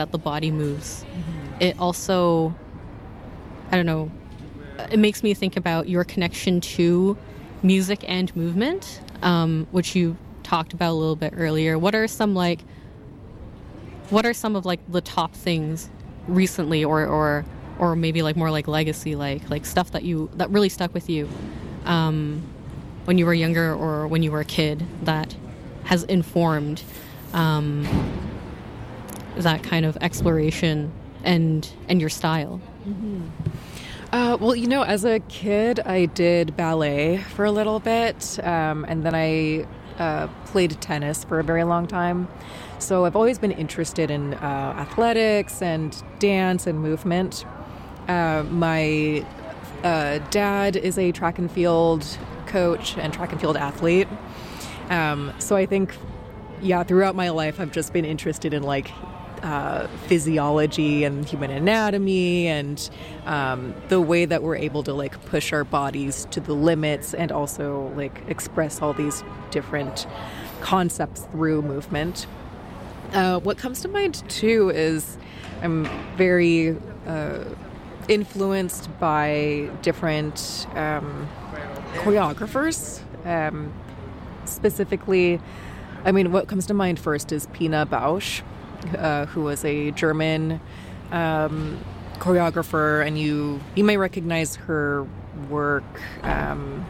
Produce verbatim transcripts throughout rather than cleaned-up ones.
that the body moves. Mm-hmm. It also, I don't know, it makes me think about your connection to music and movement, um, which you talked about a little bit earlier. What are some like, what are some of like the top things recently, or or or maybe like more like legacy, like like stuff that you that really stuck with you um, when you were younger or when you were a kid that has informed um, that kind of exploration and and your style? Mm-hmm. Uh, well, you know, as a kid, I did ballet for a little bit, um, and then I uh, played tennis for a very long time. So I've always been interested in uh, athletics and dance and movement. Uh, my uh, dad is a track and field coach and track and field athlete. Um, so I think, yeah, throughout my life, I've just been interested in like Uh, physiology and human anatomy and um, the way that we're able to like push our bodies to the limits and also like express all these different concepts through movement. Uh, what comes to mind too is I'm very uh, influenced by different um, choreographers. Um, specifically, I mean, what comes to mind first is Pina Bausch. Uh, who was a German um, choreographer, and you you may recognize her work um,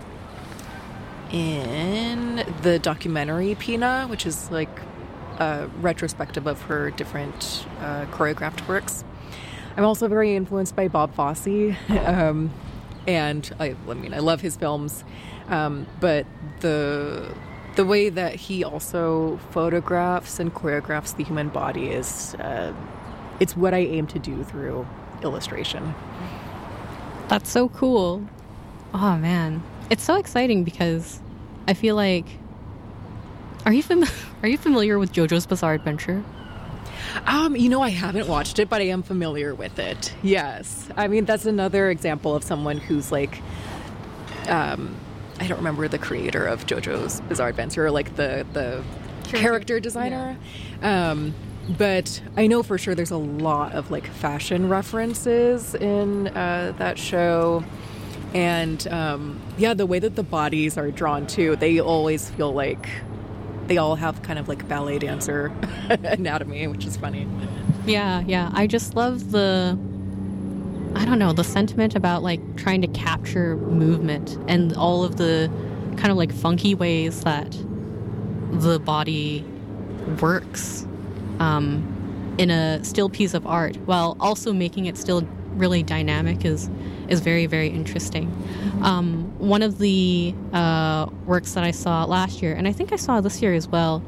in the documentary Pina, which is like a retrospective of her different uh, choreographed works. I'm also very influenced by Bob Fosse, um, and I, I mean I love his films, um, but the The way that he also photographs and choreographs the human body is, uh, it's what I aim to do through illustration. That's so cool. Oh, man. It's so exciting because I feel like, are you, fam- are you familiar with JoJo's Bizarre Adventure? Um, you know, I haven't watched it, but I am familiar with it. Yes. I mean, that's another example of someone who's like, um, I don't remember the creator of JoJo's Bizarre Adventure, like the the character, character designer. Yeah. Um, but I know for sure there's a lot of like fashion references in uh, that show. And um, yeah, the way that the bodies are drawn too, they always feel like they all have kind of like ballet dancer anatomy, which is funny. Yeah, yeah. I just love the... I don't know, the sentiment about like trying to capture movement and all of the kind of like funky ways that the body works um, in a still piece of art while also making it still really dynamic is is very, very interesting. Um, one of the uh, works that I saw last year, and I think I saw this year as well,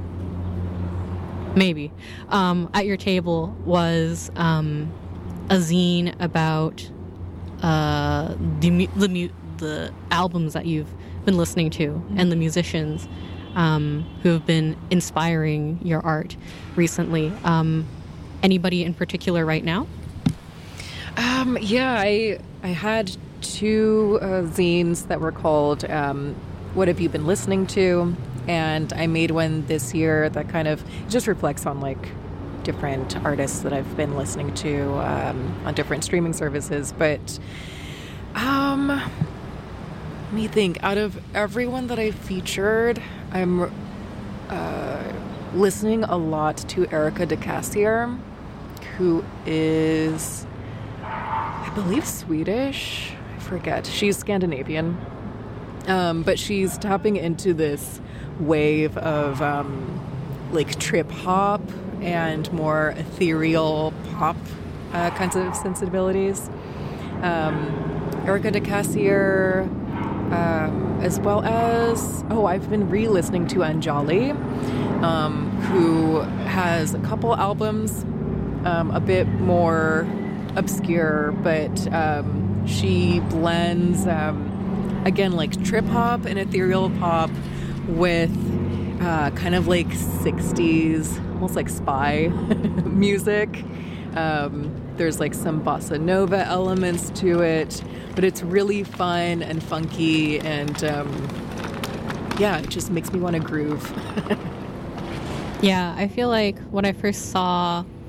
maybe, um, at your table was... Um, a zine about uh, the, the the albums that you've been listening to and the musicians um, who have been inspiring your art recently. Um, anybody in particular right now? Um, yeah, I I had two uh, zines that were called um, "What Have You Been Listening To," and I made one this year that kind of just reflects on like different artists that I've been listening to um, on different streaming services. But um, let me think. Out of everyone that I featured, I'm uh, listening a lot to Erica de Cassier, who is, I believe, Swedish. I forget. She's Scandinavian. Um, but she's tapping into this wave of um, like trip hop and more ethereal pop uh, kinds of sensibilities. Um, Erica de Cassier, um, as well as, oh, I've been re-listening to Anjali, um, who has a couple albums, um, a bit more obscure, but um, she blends, um, again, like trip hop and ethereal pop with uh, kind of like sixties, almost like spy music. Um, there's like some bossa nova elements to it, but it's really fun and funky, and um, yeah, it just makes me want to groove. Yeah, I feel like when I first saw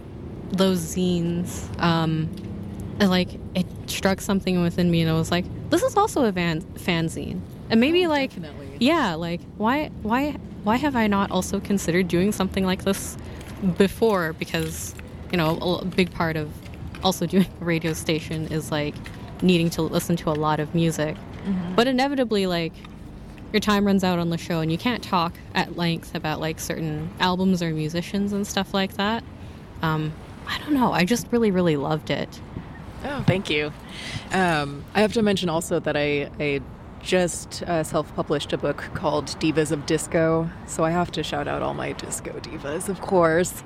those zines, um, and, like, it struck something within me, and I was like, this is also a van- fanzine. And maybe, Oh, like, definitely. yeah, like, why, why, why have I not also considered doing something like this before? Because, you know, a, a big part of also doing a radio station is, like, needing to listen to a lot of music. Mm-hmm. But inevitably, like, your time runs out on the show, and you can't talk at length about, like, certain albums or musicians and stuff like that. Um, I don't know. I just really, really loved it. Oh, thank you. Um, I have to mention also that I, I just uh, self-published a book called Divas of Disco, so I have to shout out all my disco divas, of course.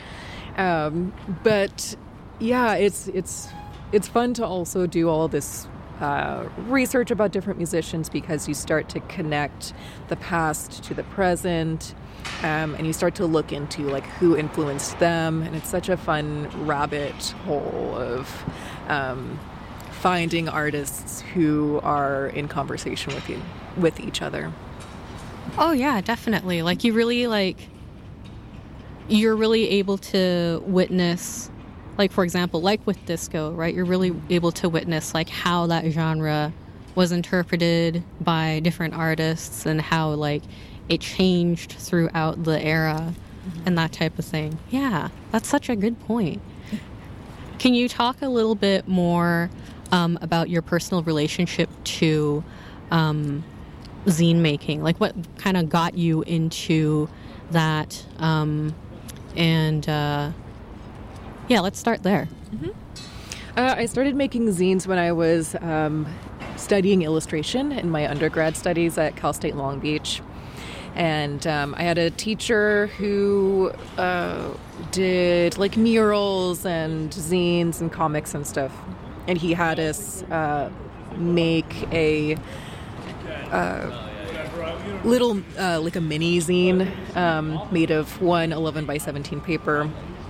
um, but yeah, it's it's it's fun to also do all this uh, research about different musicians, because you start to connect the past to the present. Um, and you start to look into, like, who influenced them, and it's such a fun rabbit hole of um, finding artists who are in conversation with you, with each other. Oh yeah, definitely. Like, you really, like, you're really able to witness, like, for example, like with disco, right? You're really able to witness, like, how that genre was interpreted by different artists, and how, like, it changed throughout the era, mm-hmm. and that type of thing. Yeah, that's such a good point. Can you talk a little bit more um, about your personal relationship to um, zine making? Like, what kind of got you into that? Um, and uh, yeah, let's start there. Mm-hmm. Uh, I started making zines when I was um, studying illustration in my undergrad studies at Cal State Long Beach. And um, I had a teacher who uh, did, like, murals and zines and comics and stuff. And he had us uh, make a uh, little, uh, like a mini zine um, made of one eleven by seventeen paper.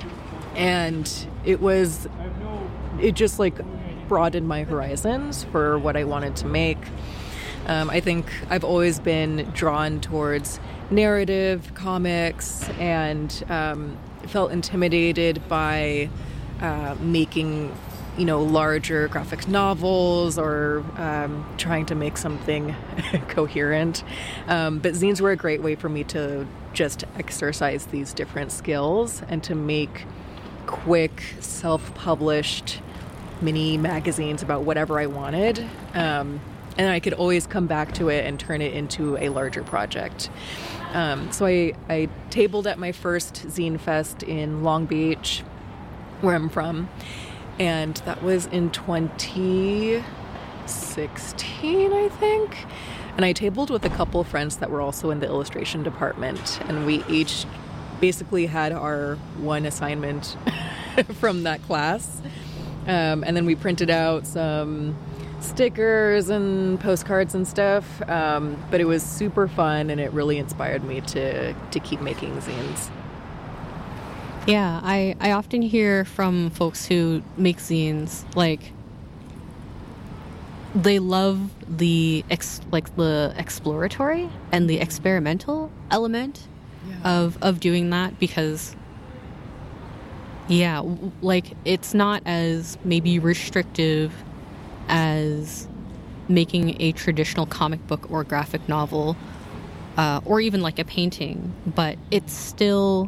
And it was, it just, like, broadened my horizons for what I wanted to make. Um, I think I've always been drawn towards narrative comics, and um, felt intimidated by uh, making, you know, larger graphic novels, or um, trying to make something coherent. Um, but zines were a great way for me to just exercise these different skills and to make quick, self-published mini magazines about whatever I wanted. Um, And I could always come back to it and turn it into a larger project. Um, so I, I tabled at my first Zine Fest in Long Beach, where I'm from. And that was in twenty sixteen, I think. And I tabled with a couple of friends that were also in the illustration department. And we each basically had our one assignment from that class. Um, and then we printed out some stickers and postcards and stuff, um, but it was super fun, and it really inspired me to to keep making zines. Yeah, I, I often hear from folks who make zines, like, they love the ex, like the exploratory and the experimental element yeah. of of doing that, because yeah, like, it's not as maybe restrictive as making a traditional comic book or graphic novel, uh, or even like a painting, but it's still,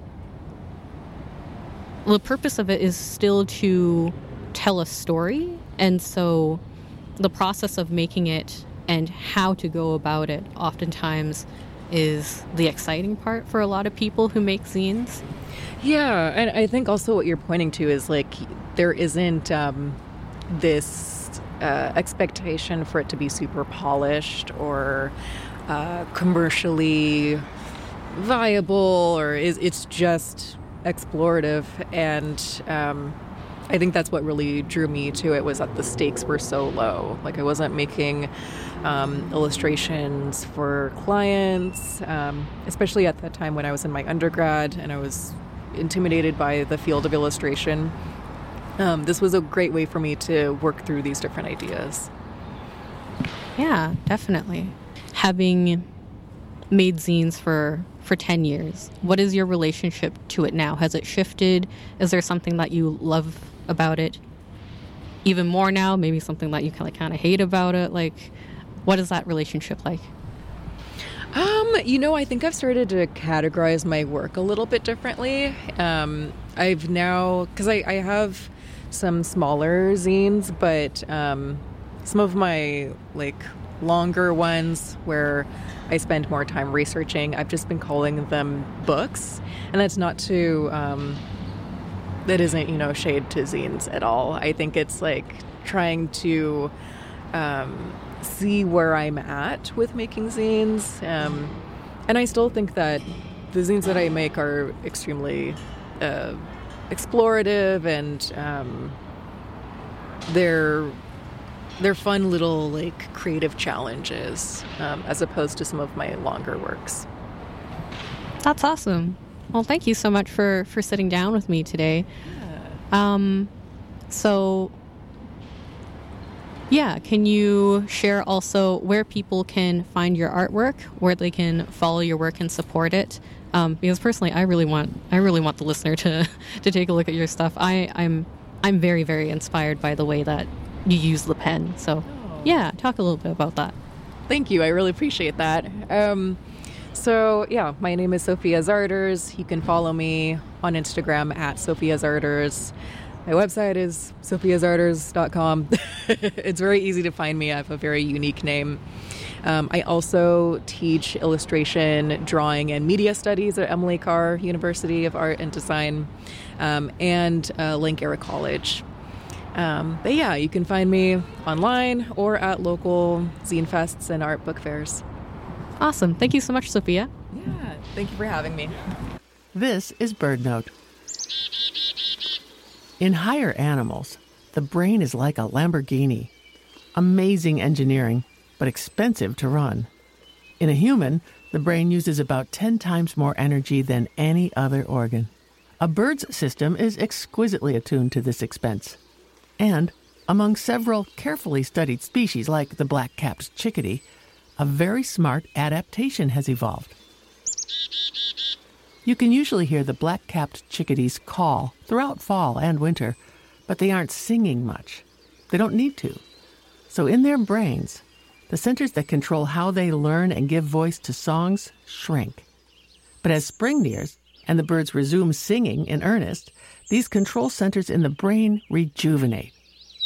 the purpose of it is still to tell a story, and so the process of making it and how to go about it oftentimes is the exciting part for a lot of people who make zines. Yeah, and I think also what you're pointing to is, like, there isn't um, this Uh, expectation for it to be super polished or uh, commercially viable, or is it's just explorative. And um, I think that's what really drew me to it, was that the stakes were so low. Like, I wasn't making um, illustrations for clients, um, especially at that time when I was in my undergrad and I was intimidated by the field of illustration. Um, this was a great way for me to work through these different ideas. Yeah, definitely. Having made zines for, for ten years. What is your relationship to it now? Has it shifted? Is there something that you love about it even more now? Maybe something that you kind of kind of hate about it? Like, what is that relationship like? Um, you know, I think I've started to categorize my work a little bit differently. Um, I've now, because I, I have some smaller zines, but um, some of my, like, longer ones where I spend more time researching, I've just been calling them books. And that's not to, um, that isn't, you know, shade to zines at all. I think it's, like, trying to um, see where I'm at with making zines. Um, and I still think that the zines that I make are extremely uh, explorative, and um, they're they're fun little, like, creative challenges, um, as opposed to some of my longer works. That's awesome. Well, thank you so much for, for sitting down with me today. Yeah. Um, so, yeah, can you share also where people can find your artwork, where they can follow your work and support it? Um, because personally, I really want I really want the listener to, to take a look at your stuff. I, I'm I'm very, very inspired by the way that you use the pen. So, yeah, talk a little bit about that. Thank you. I really appreciate that. Um, so, yeah, my name is Sophia Zarders. You can follow me on Instagram at Sophia Zarders. My website is sophia zarders dot com. It's very easy to find me. I have a very unique name. Um, I also teach illustration, drawing, and media studies at Emily Carr University of Art and Design, um, and uh, Lankara College. Um, but yeah, you can find me online or at local zine fests and art book fairs. Awesome. Thank you so much, Sophia. Yeah, thank you for having me. This is BirdNote. In higher animals, the brain is like a Lamborghini. Amazing engineering, but expensive to run. In a human, the brain uses about ten times more energy than any other organ. A bird's system is exquisitely attuned to this expense. And, among several carefully studied species like the black-capped chickadee, a very smart adaptation has evolved. You can usually hear the black-capped chickadees call throughout fall and winter, but they aren't singing much. They don't need to. So in their brains, the centers that control how they learn and give voice to songs shrink. But as spring nears and the birds resume singing in earnest, these control centers in the brain rejuvenate.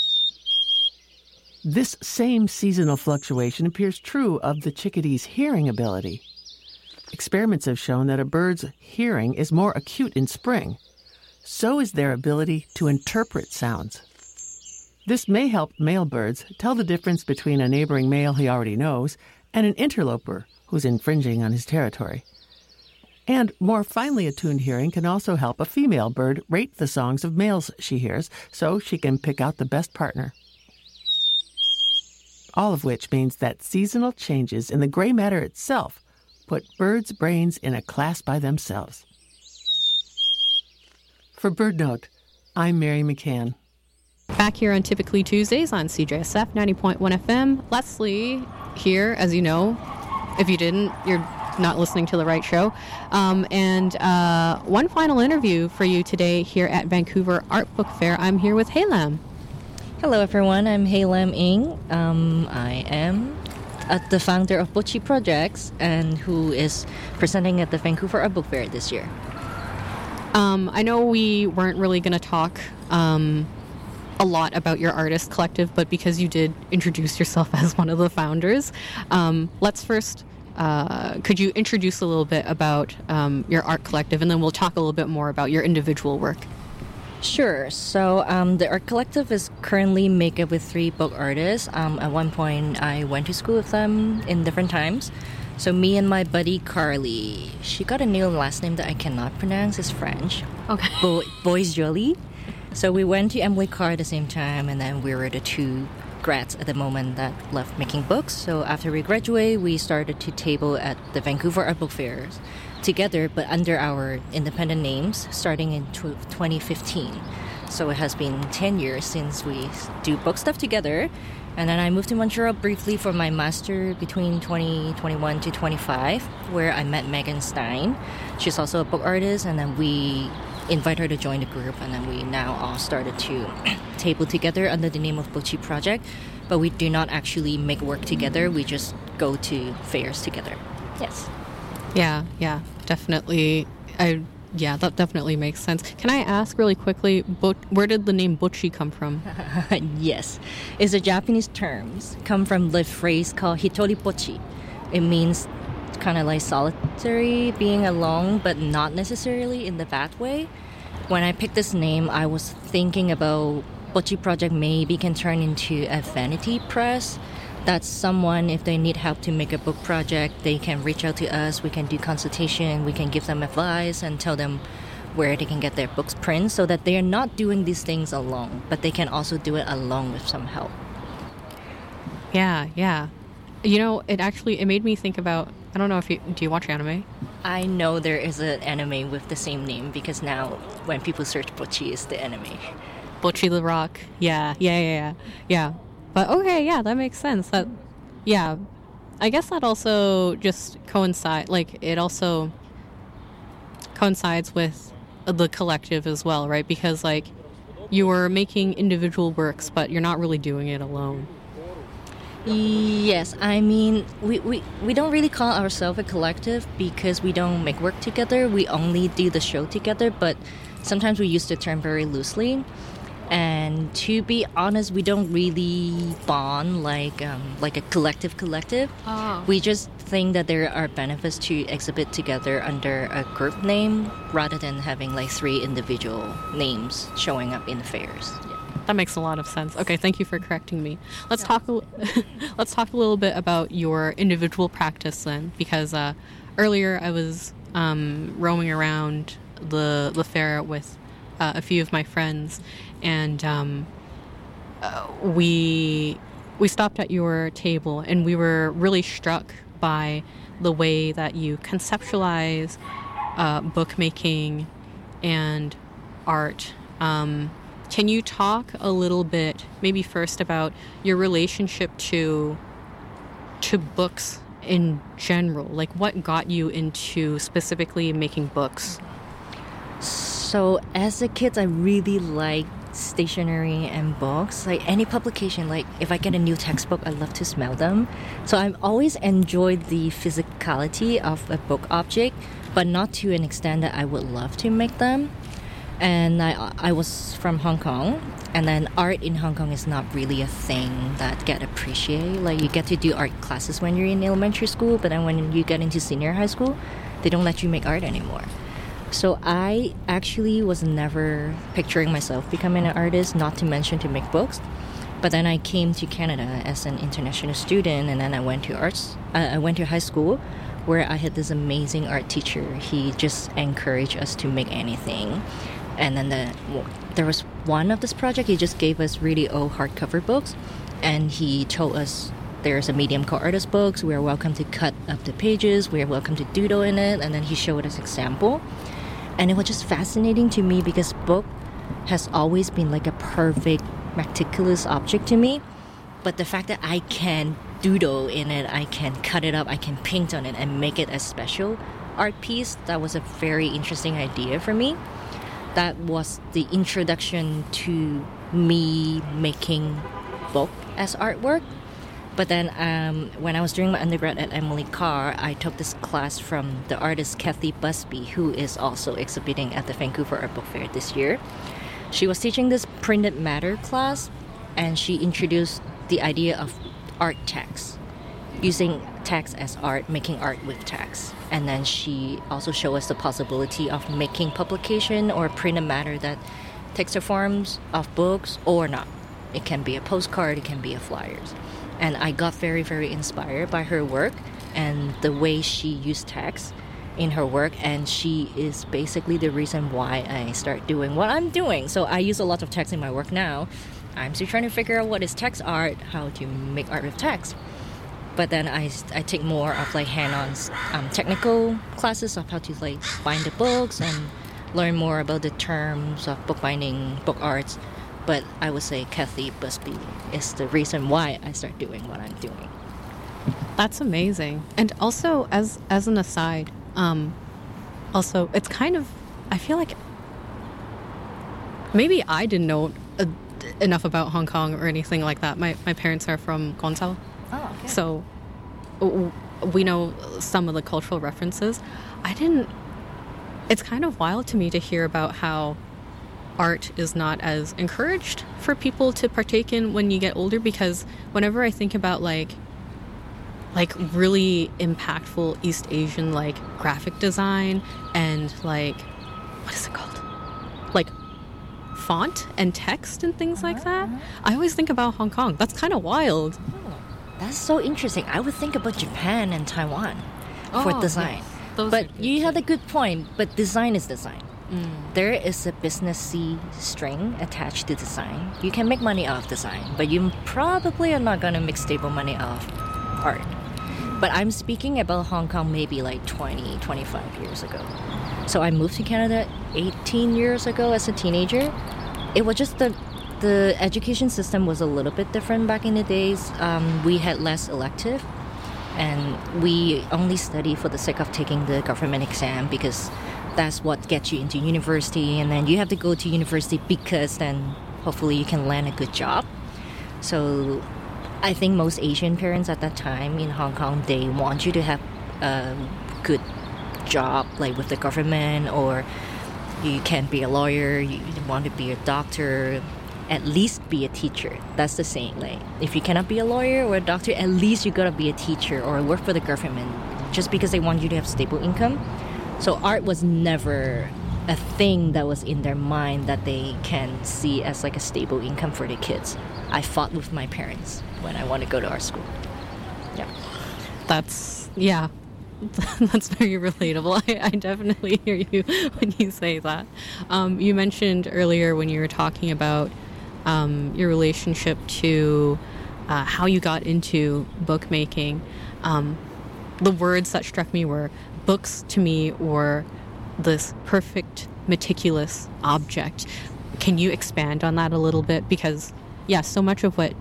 This same seasonal fluctuation appears true of the chickadee's hearing ability. Experiments have shown that a bird's hearing is more acute in spring. So is their ability to interpret sounds. This may help male birds tell the difference between a neighboring male he already knows and an interloper who's infringing on his territory. And more finely attuned hearing can also help a female bird rate the songs of males she hears so she can pick out the best partner. All of which means that seasonal changes in the gray matter itself put birds' brains in a class by themselves. For BirdNote, I'm Mary McCann. Back here on Typically Tuesdays on C J S F ninety point one F M. Leslie here, as you know. If you didn't, you're not listening to the right show. Um, and uh, one final interview for you today here at Vancouver Art Book Fair. I'm here with Haylem. Hello, everyone. I'm Haylem Ng. Um, I am uh, the founder of Butchie Projects and who is presenting at the Vancouver Art Book Fair this year. Um, I know we weren't really going to talk um, a lot about your artist collective, but because you did introduce yourself as one of the founders, um, let's first, uh, could you introduce a little bit about um, your art collective, and then we'll talk a little bit more about your individual work. Sure. So um, the art collective is currently made up with three book artists. Um, at one point, I went to school with them in different times. So me and my buddy Carly, she got a new last name that I cannot pronounce. It's French. Okay. Bo- Boys Jolie. So we went to Emily Carr at the same time, and then we were the two grads at the moment that left making books. So after we graduated, we started to table at the Vancouver Art Book Fairs together, but under our independent names, starting in twenty fifteen. So it has been ten years since we do book stuff together. And then I moved to Montreal briefly for my master between twenty twenty-one to twenty-five, where I met Megan Stein. She's also a book artist, and then we invite her to join the group, and then we now all started to table together under the name of Butchie Project. But we do not actually make work together. We just go to fairs together. Yes. Yeah, yeah, definitely. I yeah, that definitely makes sense. Can I ask really quickly, but where did the name Butchie come from? Yes, it's a Japanese term. Come from the phrase called hitori pochi. It means kind of like solitary, being alone, but not necessarily in the bad way. When I picked this name, I was thinking about Butchie Project maybe can turn into a vanity press. That's someone, if they need help to make a book project, they can reach out to us. We can do consultation. We can give them advice and tell them where they can get their books printed so that they are not doing these things alone, but they can also do it alone with some help. Yeah, yeah. You know, it actually, it made me think about, I don't know if you, do you watch anime? I know there is an anime with the same name because now when people search Butchie, it's the anime. Butchie the Rock. Yeah, yeah, yeah, yeah. Yeah. But okay, yeah, that makes sense. That, yeah, I guess that also just coincide. Like it also coincides with the collective as well, right? Because like you are making individual works, but you're not really doing it alone. Yes, I mean we, we, we don't really call ourselves a collective because we don't make work together. We only do the show together, but sometimes we use the term very loosely. And to be honest, we don't really bond like um, like a collective collective. Oh. We just think that there are benefits to exhibit together under a group name rather than having like three individual names showing up in fairs. Yeah. That makes a lot of sense. Okay, thank you for correcting me. Let's talk. A, let's talk a little bit about your individual practice then, because uh, earlier I was um, roaming around the the fair with uh, a few of my friends. And um, uh, we we stopped at your table, and we were really struck by the way that you conceptualize uh, bookmaking and art. Um, can you talk a little bit, maybe first, about your relationship to to books in general? Like, what got you into specifically making books? So, as a kid, I really liked stationery and books, like any publication. Like if I get a new textbook, I love to smell them. So I've always enjoyed the physicality of a book object, but not to an extent that I would love to make them. And I I was from Hong Kong, and then art in Hong Kong is not really a thing that get appreciated. Like you get to do art classes when you're in elementary school, but then when you get into senior high school, they don't let you make art anymore. So I actually was never picturing myself becoming an artist, not to mention to make books. But then I came to Canada as an international student, and then I went to arts. Uh, I went to high school, where I had this amazing art teacher. He just encouraged us to make anything. And then the, there was one of this project. He just gave us really old hardcover books, and he told us there's a medium called artist books. We are welcome to cut up the pages. We are welcome to doodle in it. And then he showed us example. And it was just fascinating to me because book has always been like a perfect, meticulous object to me. But the fact that I can doodle in it, I can cut it up, I can paint on it and make it a special art piece, that was a very interesting idea for me. That was the introduction to me making book as artwork. But then um, when I was doing my undergrad at Emily Carr, I took this class from the artist Kathy Busby, who is also exhibiting at the Vancouver Art Book Fair this year. She was teaching this printed matter class, and she introduced the idea of art text, using text as art, making art with text. And then she also showed us the possibility of making publication or printed matter that takes the forms of books or not. It can be a postcard, it can be a flyers. And I got very, very inspired by her work and the way she used text in her work. And she is basically the reason why I start doing what I'm doing. So I use a lot of text in my work now. I'm still trying to figure out what is text art, how to make art with text. But then I, I take more of like hand-on um, technical classes of how to like bind the books and learn more about the terms of bookbinding, book arts. But I would say Kathy Busby is the reason why I start doing what I'm doing. That's amazing. And also, as as an aside, um, also it's kind of, I feel like maybe I didn't know uh, enough about Hong Kong or anything like that. My my parents are from Guangzhou, Oh, okay. so w- we know some of the cultural references. I didn't. It's kind of wild to me to hear about how art is not as encouraged for people to partake in when you get older, because whenever I think about like like really impactful East Asian like graphic design and like, what is it called? Like font and text and things like that, I always think about Hong Kong. That's kind of wild. That's so interesting. I would think about Japan and Taiwan for Oh, design. yes. Those are But good you too. had a good point, but design is design. There is a businessy string attached to design. You can make money off design, but you probably are not going to make stable money off art. But I'm speaking about Hong Kong maybe like twenty, twenty-five years ago. So I moved to Canada eighteen years ago as a teenager. It was just the the education system was a little bit different back in the days. Um, we had less elective, and we only study for the sake of taking the government exam because that's what gets you into university, and then you have to go to university because then hopefully you can land a good job. So I think most Asian parents at that time in Hong Kong, they want you to have a good job like with the government, or you can be a lawyer, you want to be a doctor, at least be a teacher. That's the saying. Like, if you cannot be a lawyer or a doctor, at least you gotta be a teacher or work for the government, just because they want you to have stable income. So art was never a thing that was in their mind that they can see as like a stable income for their kids. I fought with my parents when I want to go to art school. Yeah. That's, yeah, that's very relatable. I, I definitely hear you when you say that. Um, you mentioned earlier when you were talking about um, your relationship to uh, how you got into bookmaking. Um, the words that struck me were books to me were this perfect, meticulous object. Can you expand on that a little bit? Because, yeah, so much of what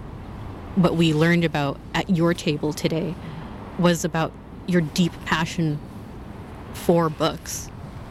what we learned about at your table today was about your deep passion for books.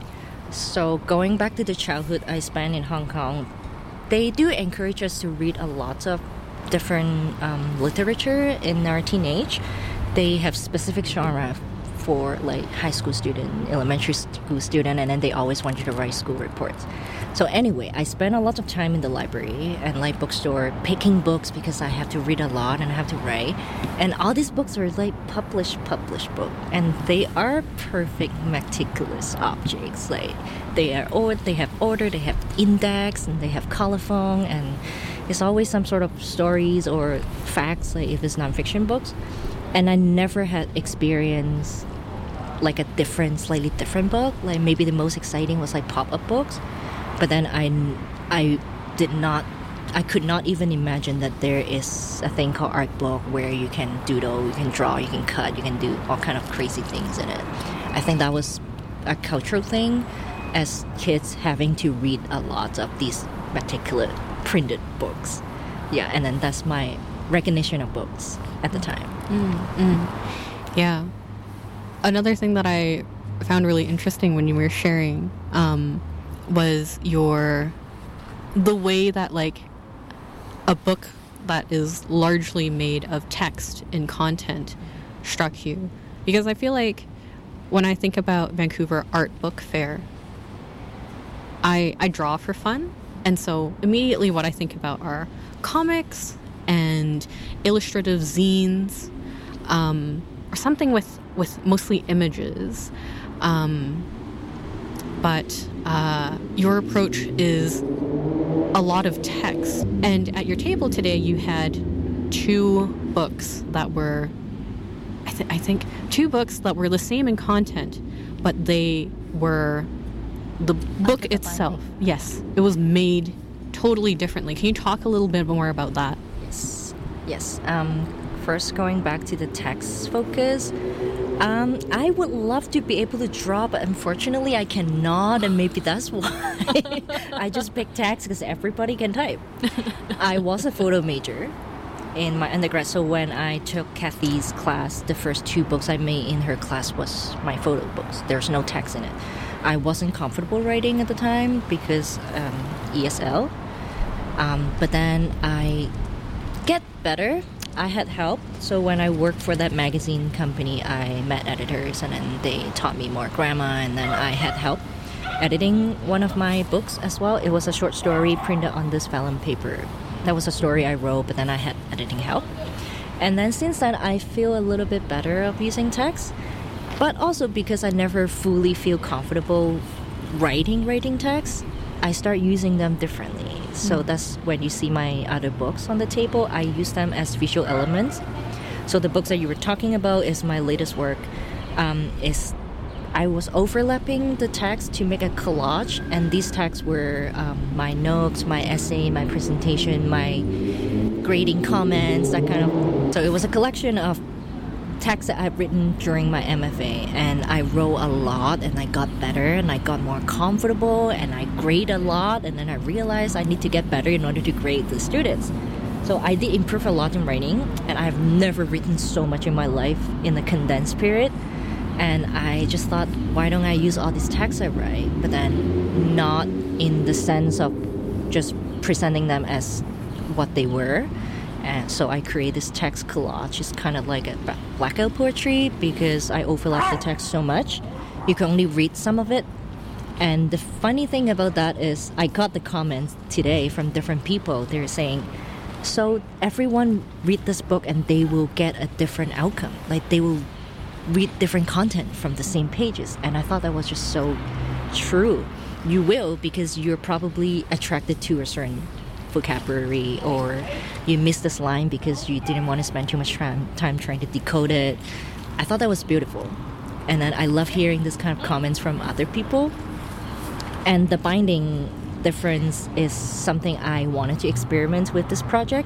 So going back to the childhood I spent in Hong Kong, they do encourage us to read a lot of different um, literature in our teenage. They have specific genre for like high school student, elementary school student, and then they always want you to write school reports. So anyway, I spent a lot of time in the library and like bookstore picking books because I have to read a lot and I have to write. And all these books are like published, published book, and they are perfect, meticulous objects. Like they are ordered, they have order, they have index, and they have colophon, and it's always some sort of stories or facts. Like if it's nonfiction books, and I never had experience like a different, slightly different book. Like maybe the most exciting was like pop-up books. But then I, I did not, I could not even imagine that there is a thing called art book where you can doodle, you can draw, you can cut, you can do all kind of crazy things in it. I think that was a cultural thing as kids having to read a lot of these meticulous printed books. Yeah, and then that's my recognition of books at the time. Yeah. Another thing that I found really interesting when you were sharing um, was your the way that like a book that is largely made of text and content struck you, because I feel like when I think about Vancouver Art Book Fair, I I draw for fun, and so immediately what I think about are comics and illustrative zines, um, or something with with mostly images. Um, but uh, your approach is a lot of text. And at your table today, you had two books that were, I, th- I think, two books that were the same in content, but they were the book itself. Yes, it was made totally differently. Can you talk a little bit more about that? Yes. Yes. Um, first, going back to the text focus, Um, I would love to be able to draw, but unfortunately I cannot, and maybe that's why I just picked text because everybody can type. I was a photo major in my undergrad, so when I took Kathy's class, the first two books I made in her class was my photo books. There's no text in it. I wasn't comfortable writing at the time because um, E S L, um, but then I get better. I had help. So when I worked for that magazine company, I met editors and then they taught me more grammar, and then I had help editing one of my books as well. It was a short story printed on this vellum paper. That was a story I wrote, but then I had editing help. And then since then, I feel a little bit better of using text, but also because I never fully feel comfortable writing, writing text, I start using them differently. So that's when you see my other books on the table. I use them as visual elements. So the books that you were talking about is my latest work. Um, is I was overlapping the text to make a collage, and these texts were um, my notes, my essay, my presentation, my grading comments, that kind of. So it was a collection of texts that I've written during my M F A, and I wrote a lot, and I got better, and I got more comfortable, and I grade a lot, and then I realized I need to get better in order to grade the students. So I did improve a lot in writing, and I've never written so much in my life in a condensed period. And I just thought, why don't I use all these texts I write, but then not in the sense of just presenting them as what they were. And so I create this text collage. It's kind of like a blackout poetry because I overlap the text so much. You can only read some of it. And the funny thing about that is I got the comments today from different people. They're saying, so everyone read this book and they will get a different outcome. Like they will read different content from the same pages. And I thought that was just so true. You will, because you're probably attracted to a certain vocabulary, or you missed this line because you didn't want to spend too much time, time trying to decode it. I thought that was beautiful. And then I love hearing this kind of comments from other people. And the binding difference is something I wanted to experiment with this project.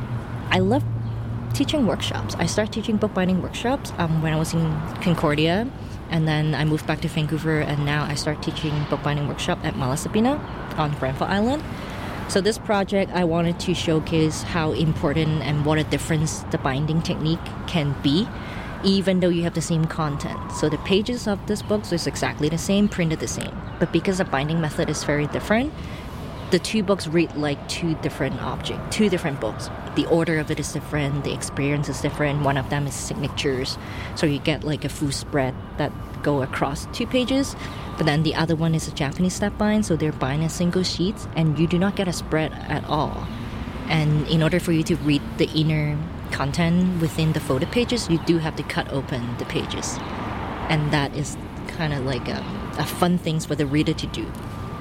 I love teaching workshops. I started teaching bookbinding workshops um, when I was in Concordia, and then I moved back to Vancouver, and now I start teaching bookbinding workshop at Malasapina on Granville Island. So this project, I wanted to showcase how important and what a difference the binding technique can be, even though you have the same content. So the pages of this book is exactly the same, printed the same. But because the binding method is very different, the two books read like two different objects, two different books. The order of it is different, the experience is different. One of them is signatures, so you get like a full spread that go across two pages. But then the other one is a Japanese step bind, so they're bind as single sheets, and you do not get a spread at all. And in order for you to read the inner content within the photo pages, you do have to cut open the pages. And that is kind of like a, a fun thing for the reader to do.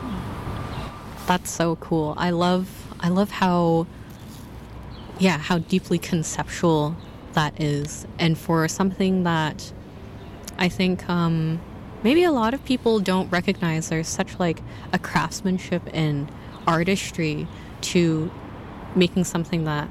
That's so cool. I love I love how yeah, how deeply conceptual that is. And for something that I think um, maybe a lot of people don't recognize, there's such like a craftsmanship and artistry to making something that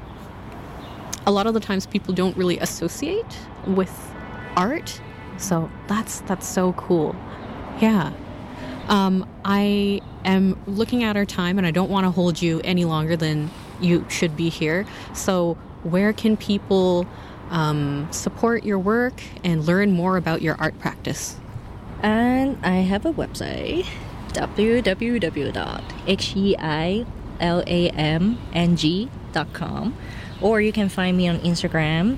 a lot of the times people don't really associate with art. So that's that's so cool. Yeah. Um, I am looking at our time, and I don't want to hold you any longer than you should be here. So where can people um, support your work and learn more about your art practice? And I have a website, w w w dot heilamng dot com, or you can find me on Instagram,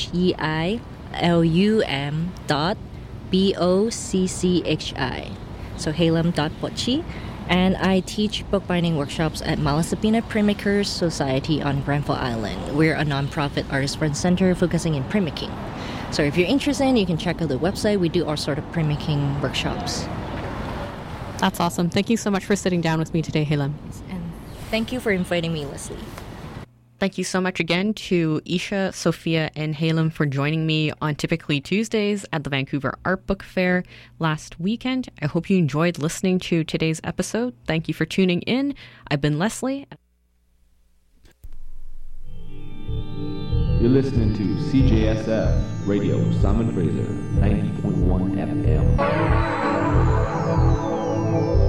heilum dot b o c c h i. So heilam dot bocchi. And I teach bookbinding workshops at Malasapina Printmakers Society on Granville Island. We're a nonprofit artist-run center focusing in printmaking. So if you're interested, you can check out the website. We do all sort of printmaking workshops. That's awesome. Thank you so much for sitting down with me today, Heilam. And thank you for inviting me, Leslie. Thank you so much again to Isha, Sophia, and Heilam for joining me on Typically Tuesdays at the Vancouver Art Book Fair last weekend. I hope you enjoyed listening to today's episode. Thank you for tuning in. I've been Leslie. You're listening to C J S F Radio Simon Fraser, ninety point one F M.